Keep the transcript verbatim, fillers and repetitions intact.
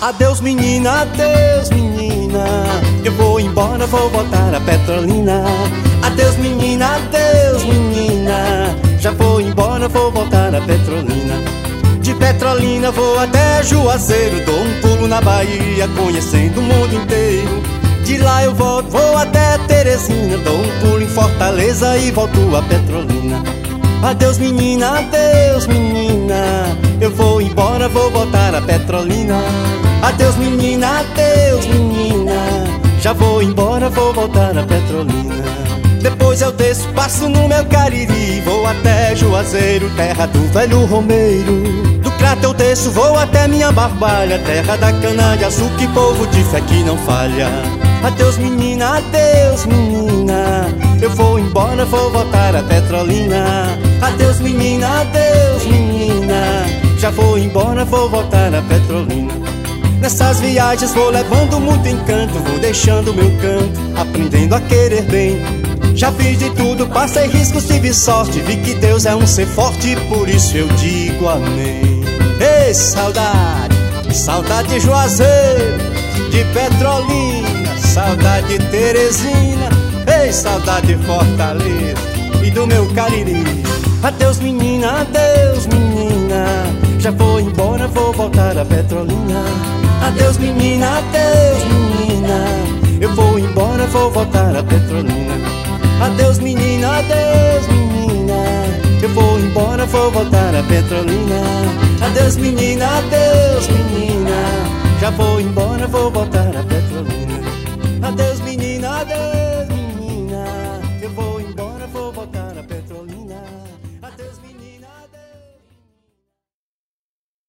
Adeus menina, adeus menina, eu vou embora, vou voltar a Petrolina. Adeus menina, adeus menina, já vou embora, vou voltar a Petrolina. De Petrolina vou até Juazeiro, dou um pulo na Bahia, conhecendo o mundo inteiro. De lá eu volto, vou até Teresina, dou um pulo em Fortaleza e volto a Petrolina. Adeus menina, adeus menina, eu vou embora, vou voltar a Petrolina. Adeus menina, adeus menina, já vou embora, vou voltar a Petrolina. Depois eu desço, passo no meu Cariri, vou até Juazeiro, terra do velho Romeiro. Do Crato eu desço, vou até minha Barbalha, terra da cana de açúcar e povo de fé que não falha. Adeus menina, adeus menina, eu vou embora, vou voltar a Petrolina. Adeus menina, adeus menina, já vou embora, vou voltar a Petrolina. Nessas viagens vou levando muito encanto, vou deixando meu canto, aprendendo a querer bem. Já fiz de tudo, passei riscos, tive sorte, vi que Deus é um ser forte, por isso eu digo amém. Ei, saudade, saudade de Juazeiro, de Petrolina, saudade de Teresina, ei, saudade de Fortaleza e do meu Cariri. Adeus menina, adeus menina, já vou embora, vou voltar a Petrolina. Adeus menina, adeus menina, eu vou embora, vou voltar a Petrolina. Adeus menina, adeus menina, eu vou embora, vou voltar a Petrolina. Adeus menina, adeus menina, já vou embora, vou voltar a Petrolina. Adeus menina, adeus.